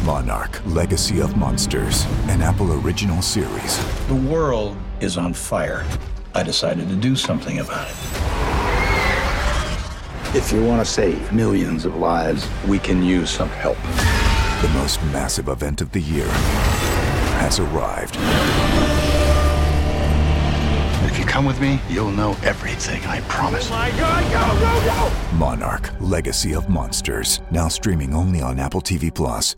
Monarch: Legacy of Monsters, an Apple original series. The world is on fire. I decided to do something about it. If you want to save millions of lives, we can use some help. The most massive event of the year has arrived. If you come with me, you'll know everything, I promise. Oh my God, go, go, go! Monarch: Legacy of Monsters, now streaming only on Apple TV+.